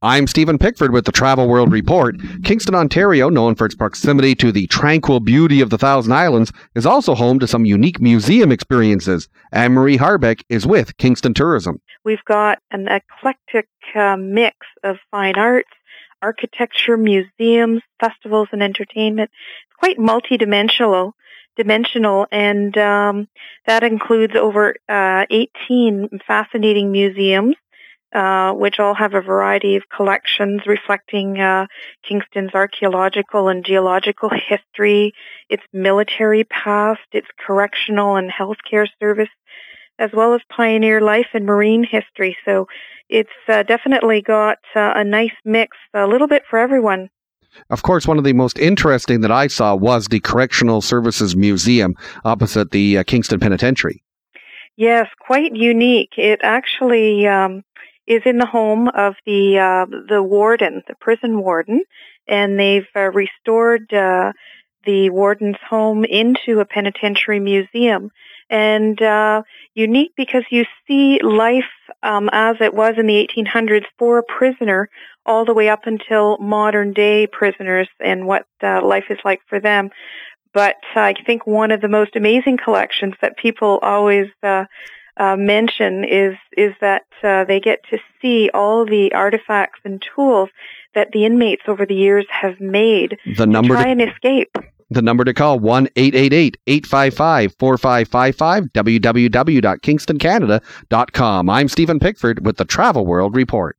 I'm Stephen Pickford with the Travel World Report. Kingston, Ontario, known for its proximity to the tranquil beauty of the Thousand Islands, is also home to some unique museum experiences. Anne-Marie Harbeck is with Kingston Tourism. We've got an eclectic mix of fine arts, architecture, museums, festivals, and entertainment. It's quite multidimensional, and that includes over 18 fascinating museums, which all have a variety of collections reflecting Kingston's archaeological and geological history, its military past, its correctional and healthcare service, as well as pioneer life and marine history. So it's definitely got a nice mix, a little bit for everyone. Of course, one of the most interesting that I saw was the Correctional Services Museum opposite the Kingston Penitentiary. Yes, quite unique. It actually is in the home of the warden, the prison warden, and they've restored the warden's home into a penitentiary museum. And unique because you see life as it was in the 1800s for a prisoner all the way up until modern day prisoners and what life is like for them. But I think one of the most amazing collections that people always mention is that they get to see all the artifacts and tools that the inmates over the years have made to try and escape. The number to call, 1-888-855-4555, www.kingstoncanada.com. I'm Stephen Pickford with the Travel World Report.